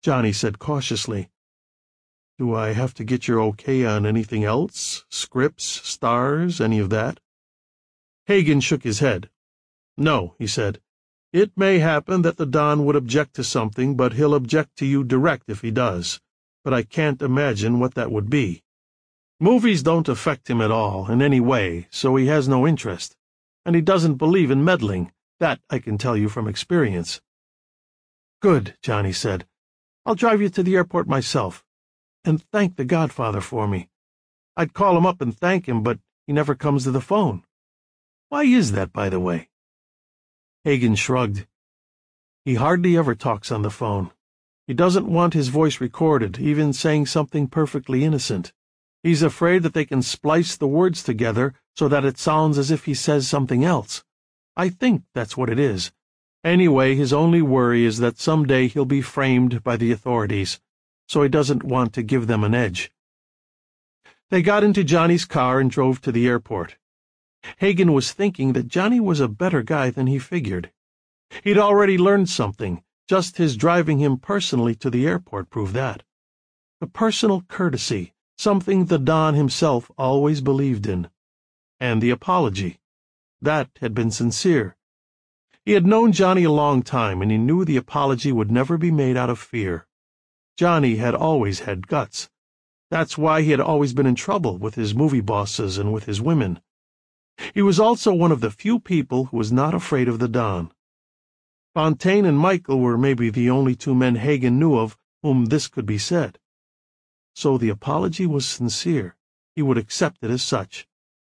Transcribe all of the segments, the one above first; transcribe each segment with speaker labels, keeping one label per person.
Speaker 1: Johnny said cautiously. "Do I have to get your okay on anything else? Scripts, stars, any of that?" Hagen shook his head. "No," he said. "It may happen that the Don would object to something, but he'll object to you direct if he does. But I can't imagine what that would be. Movies don't affect him at all, in any way, so he has no interest. And he doesn't believe in meddling. That I can tell you from experience." "Good," Johnny said. "I'll drive you to the airport myself. And thank the Godfather for me. I'd call him up and thank him, but he never comes to the phone. Why is that, by the way?" Hagen shrugged. "He hardly ever talks on the phone. He doesn't want his voice recorded, even saying something perfectly innocent. He's afraid that they can splice the words together so that it sounds as if he says something else. I think that's what it is. Anyway, his only worry is that someday he'll be framed by the authorities, so he doesn't want to give them an edge." They got into Johnny's car and drove to the airport. Hagen was thinking that Johnny was a better guy than he figured. He'd already learned something. Just his driving him personally to the airport proved that. The personal courtesy, something the Don himself always believed in. And the apology. That had been sincere. He had known Johnny a long time, and he knew the apology would never be made out of fear. Johnny had always had guts. That's why he had always been in trouble with his movie bosses and with his women. He was also one of the few people who was not afraid of the Don. Fontaine and Michael were maybe the only two men Hagen knew of whom this could be said. So the apology was sincere. He would accept it as such.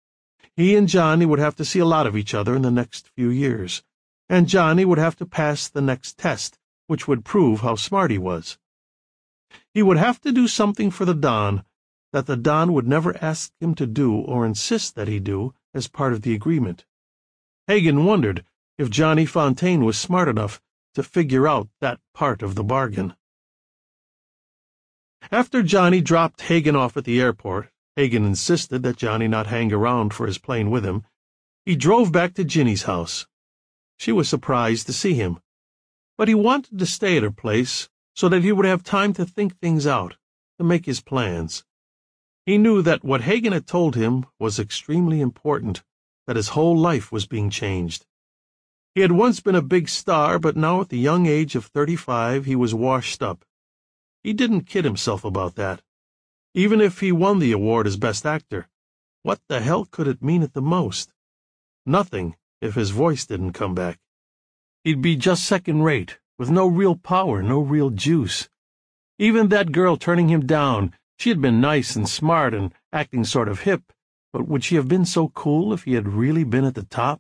Speaker 1: He and Johnny would have to see a lot of each other in the next few years, and Johnny would have to pass the next test, which would prove how smart he was. He would have to do something for the Don that the Don would never ask him to do or insist that he do as part of the agreement. Hagen wondered if Johnny Fontaine was smart enough to figure out that part of the bargain. After Johnny dropped Hagen off at the airport, Hagen insisted that Johnny not hang around for his plane with him, he drove back to Ginny's house. She was surprised to see him, but he wanted to stay at her place so that he would have time to think things out, to make his plans. He knew that what Hagen had told him was extremely important, that his whole life was being changed. He had once been a big star, but now at the young age of 35 he was washed up. He didn't kid himself about that. Even if he won the award as Best Actor, what the hell could it mean at the most? Nothing if his voice didn't come back. He'd be just second-rate, with no real power, no real juice. Even that girl turning him down, she had been nice and smart and acting sort of hip, but would she have been so cool if he had really been at the top?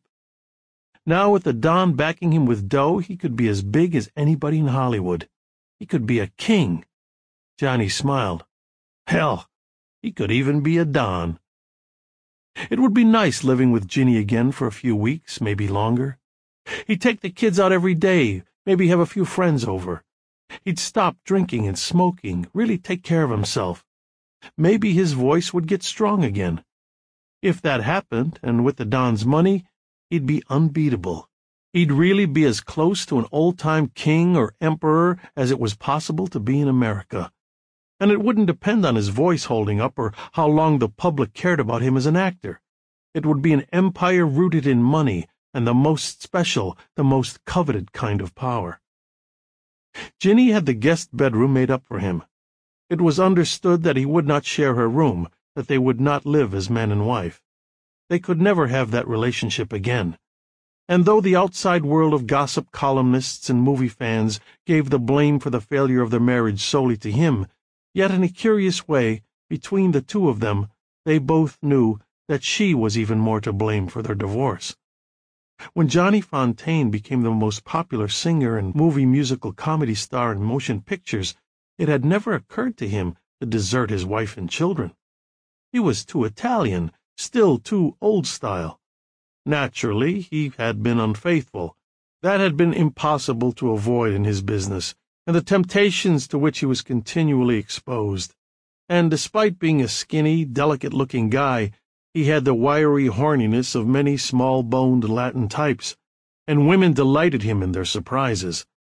Speaker 1: Now with the Don backing him with dough, he could be as big as anybody in Hollywood. He could be a king. Johnny smiled. Hell, he could even be a Don. It would be nice living with Ginny again for a few weeks, maybe longer. He'd take the kids out every day, maybe have a few friends over. He'd stop drinking and smoking, really take care of himself. Maybe his voice would get strong again. If that happened, and with the Don's money, he'd be unbeatable. He'd really be as close to an old-time king or emperor as it was possible to be in America. And it wouldn't depend on his voice holding up or how long the public cared about him as an actor. It would be an empire rooted in money and the most special, the most coveted kind of power. Ginny had the guest bedroom made up for him. It was understood that he would not share her room, that they would not live as man and wife. They could never have that relationship again. And though the outside world of gossip columnists and movie fans gave the blame for the failure of their marriage solely to him, yet in a curious way, between the two of them, they both knew that she was even more to blame for their divorce. When Johnny Fontaine became the most popular singer and movie musical comedy star in motion pictures, it had never occurred to him to desert his wife and children. He was too Italian, still too old-style. Naturally, he had been unfaithful. That had been impossible to avoid in his business, and the temptations to which he was continually exposed. And despite being a skinny, delicate-looking guy, he had the wiry horniness of many small-boned Latin types, and women delighted him in their surprises.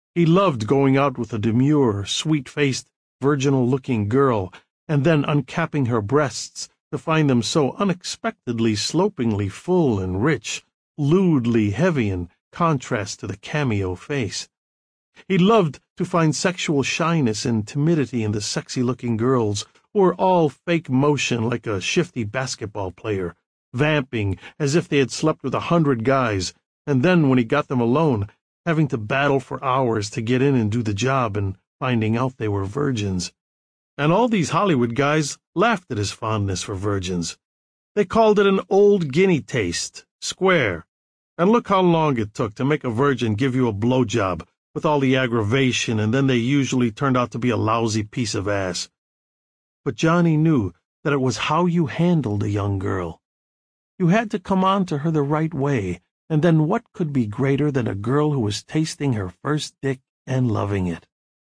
Speaker 1: He loved going out with a demure, sweet-faced, virginal-looking girl, and then uncapping her breasts to find them so unexpectedly slopingly full and rich, lewdly heavy in contrast to the cameo face. He loved to find sexual shyness and timidity in the sexy-looking girls, who were all fake motion like a shifty basketball player, vamping as if they had slept with 100 guys, and then when he got them alone, having to battle for hours to get in and do the job and finding out they were virgins. And all these Hollywood guys laughed at his fondness for virgins. They called it an old guinea taste, square. And look how long it took to make a virgin give you a blowjob with all the aggravation, and then they usually turned out to be a lousy piece of ass. But Johnny knew that it was how you handled a young girl. You had to come on to her the right way, and then what could be greater than a girl who was tasting her first dick and loving it?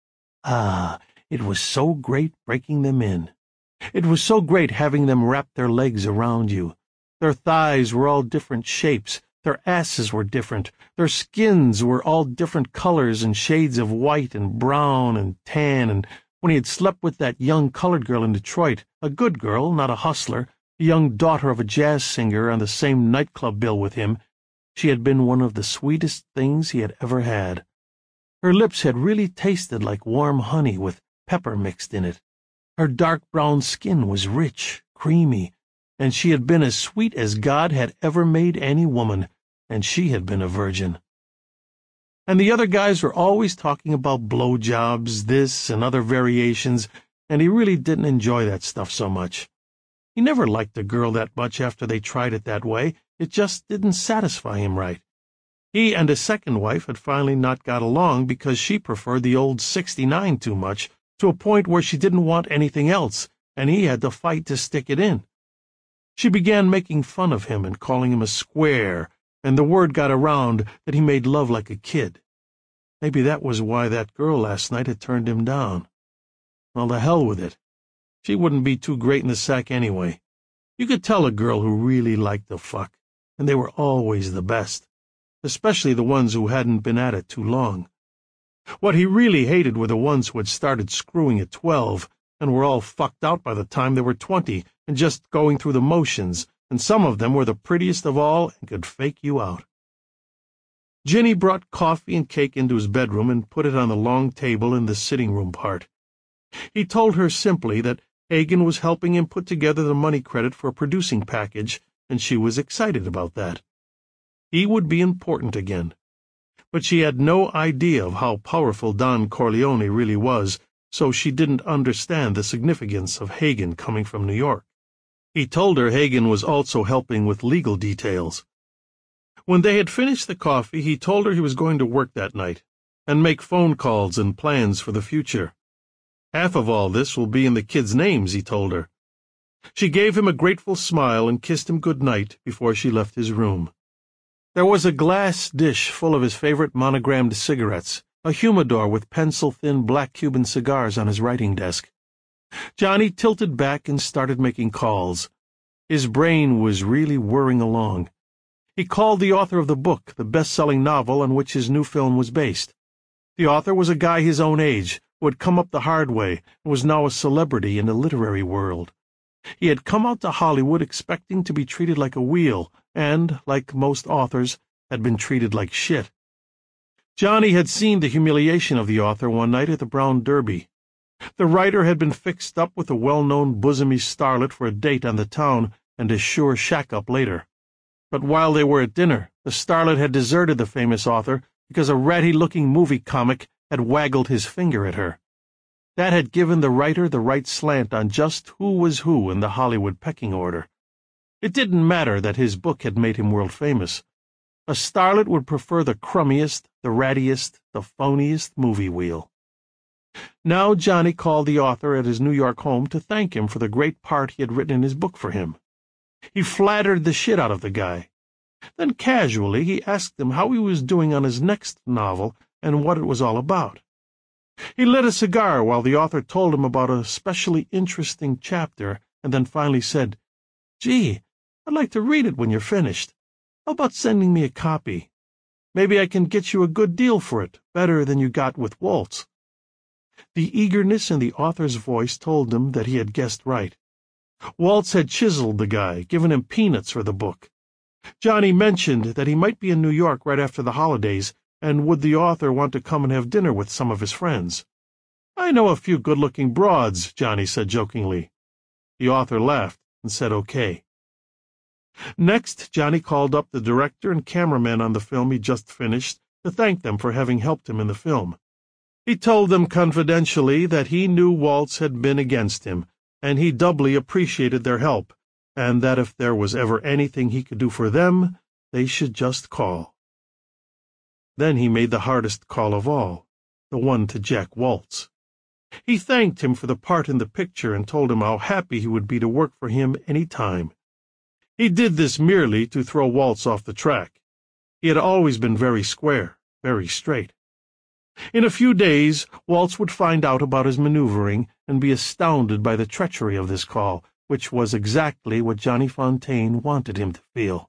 Speaker 1: Ah, it was so great breaking them in. It was so great having them wrap their legs around you. Their thighs were all different shapes, their asses were different, their skins were all different colors and shades of white and brown and tan, and when he had slept with that young colored girl in Detroit, a good girl, not a hustler, the young daughter of a jazz singer on the same nightclub bill with him, she had been one of the sweetest things he had ever had. Her lips had really tasted like warm honey with pepper mixed in it. Her dark brown skin was rich, creamy, and she had been as sweet as God had ever made any woman, and she had been a virgin. And the other guys were always talking about blowjobs, this and other variations, and he really didn't enjoy that stuff so much. He never liked a girl that much after they tried it that way. It just didn't satisfy him right. He and his second wife had finally not got along because she preferred the old 69 too much, to a point where she didn't want anything else, and he had to fight to stick it in. She began making fun of him and calling him a square, and the word got around that he made love like a kid. Maybe that was why that girl last night had turned him down. Well, to hell with it. She wouldn't be too great in the sack anyway. You could tell a girl who really liked to fuck, and they were always the best, especially the ones who hadn't been at it too long. What he really hated were the ones who had started screwing at 12 and were all fucked out by the time they were 20 and just going through the motions, and some of them were the prettiest of all and could fake you out. Ginny brought coffee and cake into his bedroom and put it on the long table in the sitting room part. He told her simply that Hagen was helping him put together the money credit for a producing package, and she was excited about that. He would be important again. But she had no idea of how powerful Don Corleone really was, so she didn't understand the significance of Hagen coming from New York. He told her Hagen was also helping with legal details. When they had finished the coffee, he told her he was going to work that night, and make phone calls and plans for the future. Half of all this will be in the kids' names, he told her. She gave him a grateful smile and kissed him good night before she left his room. There was a glass dish full of his favorite monogrammed cigarettes, a humidor with pencil-thin black Cuban cigars on his writing desk. Johnny tilted back and started making calls. His brain was really whirring along. He called the author of the book, the best-selling novel on which his new film was based. The author was a guy his own age, who had come up the hard way and was now a celebrity in the literary world. He had come out to Hollywood expecting to be treated like a wheel, and, like most authors, had been treated like shit. Johnny had seen the humiliation of the author one night at the Brown Derby. The writer had been fixed up with a well-known bosomy starlet for a date on the town and a sure shack-up later. But while they were at dinner, the starlet had deserted the famous author because a ratty-looking movie comic had waggled his finger at her. That had given the writer the right slant on just who was who in the Hollywood pecking order. It didn't matter that his book had made him world-famous. A starlet would prefer the crummiest, the rattiest, the phoniest movie wheel. Now Johnny called the author at his New York home to thank him for the great part he had written in his book for him. He flattered the shit out of the guy. Then casually he asked him how he was doing on his next novel and what it was all about. He lit a cigar while the author told him about a especially interesting chapter, and then finally said, "Gee, I'd like to read it when you're finished. How about sending me a copy?" Maybe I can get you a good deal for it, better than you got with Waltz." The eagerness in the author's voice told him that he had guessed right. Waltz had chiseled the guy, given him peanuts for the book. Johnny mentioned that he might be in New York right after the holidays, and would the author want to come and have dinner with some of his friends. "I know a few good-looking broads," Johnny said jokingly. The author laughed and said okay. Next, Johnny called up the director and cameraman on the film he'd just finished to thank them for having helped him in the film. He told them confidentially that he knew Waltz had been against him, and he doubly appreciated their help, and that if there was ever anything he could do for them, they should just call. Then he made the hardest call of all, the one to Jack Waltz. He thanked him for the part in the picture and told him how happy he would be to work for him any time. He did this merely to throw Waltz off the track. He had always been very square, very straight. In a few days, Waltz would find out about his maneuvering and be astounded by the treachery of this call, which was exactly what Johnny Fontane wanted him to feel.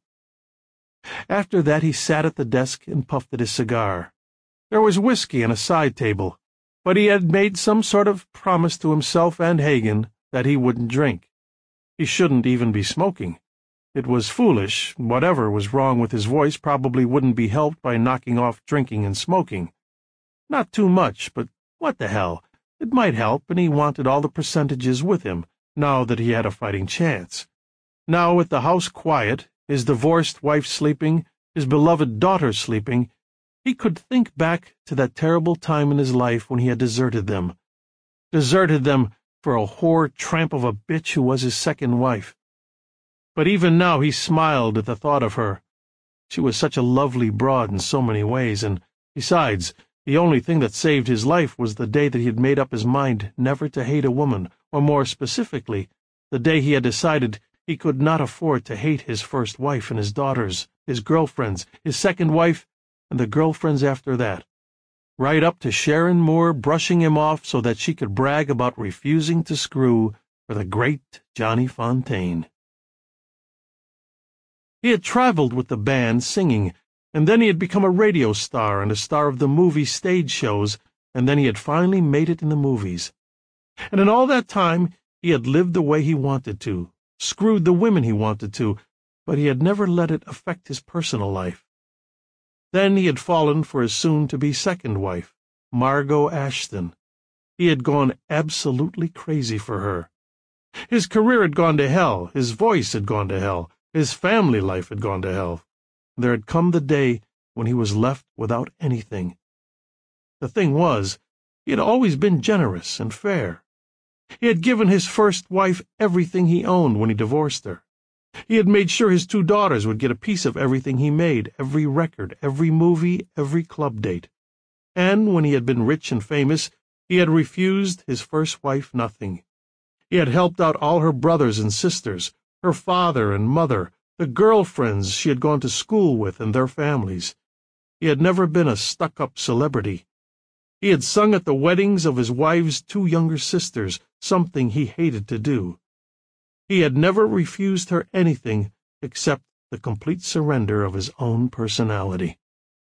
Speaker 1: After that, he sat at the desk and puffed at his cigar. There was whiskey on a side table, but he had made some sort of promise to himself and Hagen that he wouldn't drink. He shouldn't even be smoking. It was foolish. Whatever was wrong with his voice probably wouldn't be helped by knocking off drinking and smoking. Not too much, but what the hell? It might help, and he wanted all the percentages with him, now that he had a fighting chance. Now, with the house quiet, his divorced wife sleeping, his beloved daughter sleeping, he could think back to that terrible time in his life when he had deserted them. Deserted them for a whore tramp of a bitch who was his second wife. But even now he smiled at the thought of her. She was such a lovely broad in so many ways, and, besides, the only thing that saved his life was the day that he had made up his mind never to hate a woman, or more specifically, the day he had decided he could not afford to hate his first wife and his daughters, his girlfriends, his second wife, and the girlfriends after that, right up to Sharon Moore brushing him off so that she could brag about refusing to screw for the great Johnny Fontane. He had traveled with the band singing, and then he had become a radio star and a star of the movie stage shows, and then he had finally made it in the movies. And in all that time, he had lived the way he wanted to, screwed the women he wanted to, but he had never let it affect his personal life. Then he had fallen for his soon-to-be second wife, Margot Ashton. He had gone absolutely crazy for her. His career had gone to hell, his voice had gone to hell, his family life had gone to hell. There had come the day when he was left without anything. The thing was, he had always been generous and fair. He had given his first wife everything he owned when he divorced her. He had made sure his 2 daughters would get a piece of everything he made, every record, every movie, every club date. And when he had been rich and famous, he had refused his first wife nothing. He had helped out all her brothers and sisters, her father and mother, the girlfriends she had gone to school with and their families. He had never been a stuck-up celebrity. He had sung at the weddings of his wife's 2 younger sisters, something he hated to do. He had never refused her anything except the complete surrender of his own personality.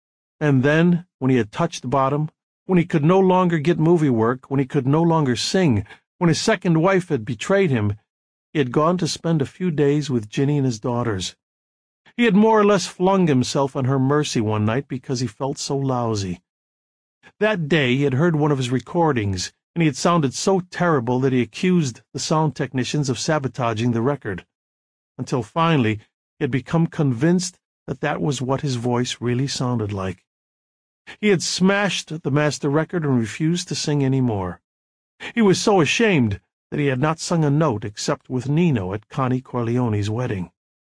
Speaker 1: And then, when he had touched bottom, when he could no longer get movie work, when he could no longer sing, when his second wife had betrayed him, he had gone to spend a few days with Ginny and his daughters. He had more or less flung himself on her mercy one night because he felt so lousy. That day he had heard one of his recordings, and he had sounded so terrible that he accused the sound technicians of sabotaging the record, until finally he had become convinced that that was what his voice really sounded like. He had smashed the master record and refused to sing any more. He was so ashamed that he had not sung a note except with Nino at Connie Corleone's wedding.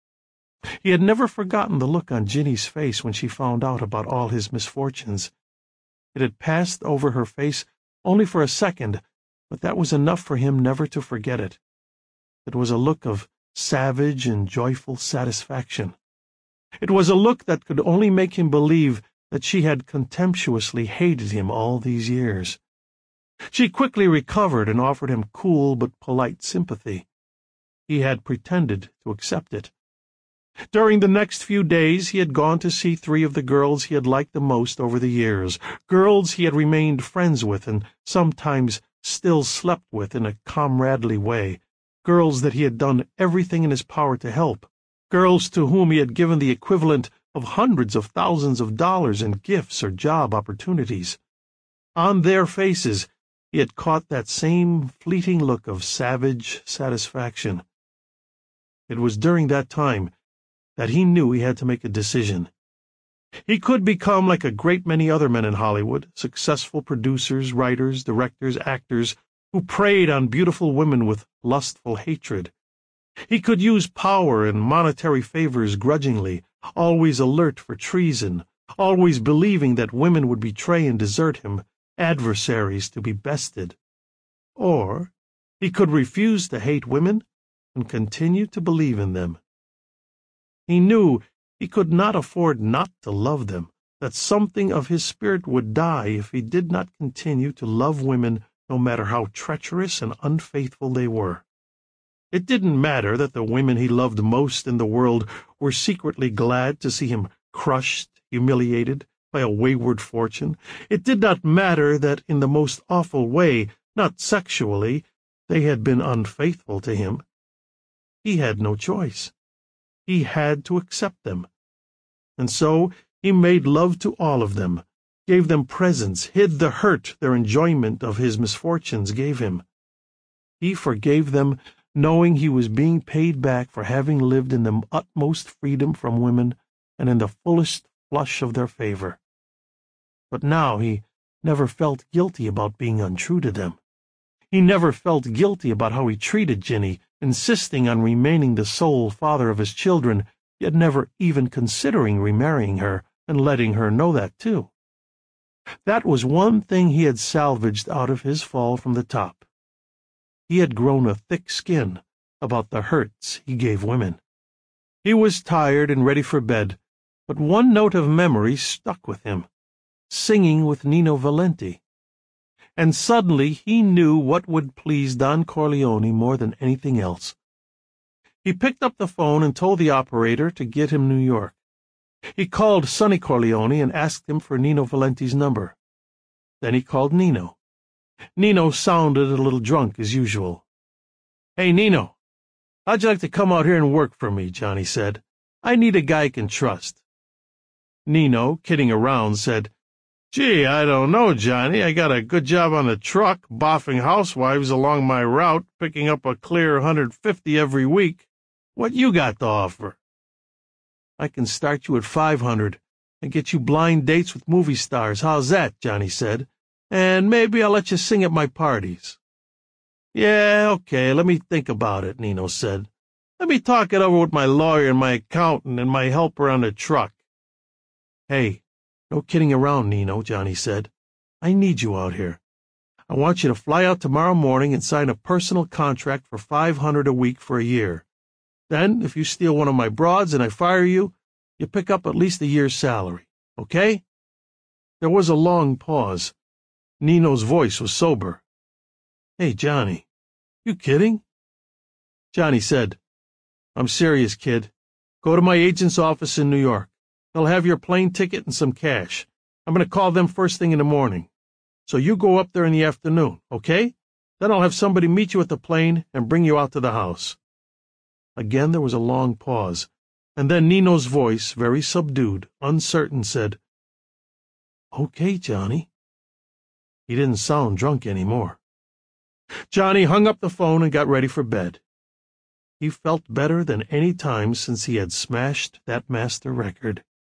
Speaker 1: He had never forgotten the look on Ginny's face when she found out about all his misfortunes. It had passed over her face only for a second, but that was enough for him never to forget it. It was a look of savage and joyful satisfaction. It was a look that could only make him believe that she had contemptuously hated him all these years. She quickly recovered and offered him cool but polite sympathy. He had pretended to accept it. During the next few days, he had gone to see 3 of the girls he had liked the most over the years, girls he had remained friends with and sometimes still slept with in a comradely way, girls that he had done everything in his power to help, girls to whom he had given the equivalent of hundreds of thousands of dollars in gifts or job opportunities. On their faces, he had caught that same fleeting look of savage satisfaction. It was during that time that he knew he had to make a decision. He could become like a great many other men in Hollywood, successful producers, writers, directors, actors, who preyed on beautiful women with lustful hatred. He could use power and monetary favors grudgingly, always alert for treason, always believing that women would betray and desert him, adversaries to be bested. Or he could refuse to hate women and continue to believe in them. He knew he could not afford not to love them, that something of his spirit would die if he did not continue to love women no matter how treacherous and unfaithful they were. It didn't matter that the women he loved most in the world were secretly glad to see him crushed, humiliated by a wayward fortune. It did not matter that in the most awful way, not sexually, they had been unfaithful to him. He had no choice. He had to accept them. And so he made love to all of them, gave them presents, hid the hurt their enjoyment of his misfortunes gave him. He forgave them, knowing he was being paid back for having lived in the utmost freedom from women and in the fullest flush of their favor. But now he never felt guilty about being untrue to them. He never felt guilty about how he treated Ginny, insisting on remaining the sole father of his children, yet never even considering remarrying her and letting her know that, too. That was one thing he had salvaged out of his fall from the top. He had grown a thick skin about the hurts he gave women. He was tired and ready for bed, but one note of memory stuck with him, singing with Nino Valenti. And suddenly he knew what would please Don Corleone more than anything else. He picked up the phone and told the operator to get him New York. He called Sonny Corleone and asked him for Nino Valenti's number. Then he called Nino. Nino sounded a little drunk as usual. "Hey, Nino, how'd you like to come out here and work for me?" Johnny said. "I need a guy I can trust." Nino, kidding around, said, "Gee, I don't know, Johnny. I got a good job on the truck, boffing housewives along my route, picking up a clear 150 every week. What you got to offer?" "I can start you at 500 and get you blind dates with movie stars. How's that?" Johnny said. "And maybe I'll let you sing at my parties." "Yeah, okay, let me think about it," Nino said. "Let me talk it over with my lawyer and my accountant and my helper on the truck." "Hey, no kidding around, Nino," Johnny said. "I need you out here. I want you to fly out tomorrow morning and sign a personal contract for 500 a week for a year. Then, if you steal one of my broads and I fire you, you pick up at least a year's salary. Okay?" There was a long pause. Nino's voice was sober. "Hey, Johnny, you kidding?" Johnny said, "I'm serious, kid. Go to my agent's office in New York. They'll have your plane ticket and some cash. I'm going to call them first thing in the morning. So you go up there in the afternoon, okay? Then I'll have somebody meet you at the plane and bring you out to the house." Again there was a long pause, and then Nino's voice, very subdued, uncertain, said, "Okay, Johnny." He didn't sound drunk anymore. Johnny hung up the phone and got ready for bed. He felt better than any time since he had smashed that master record.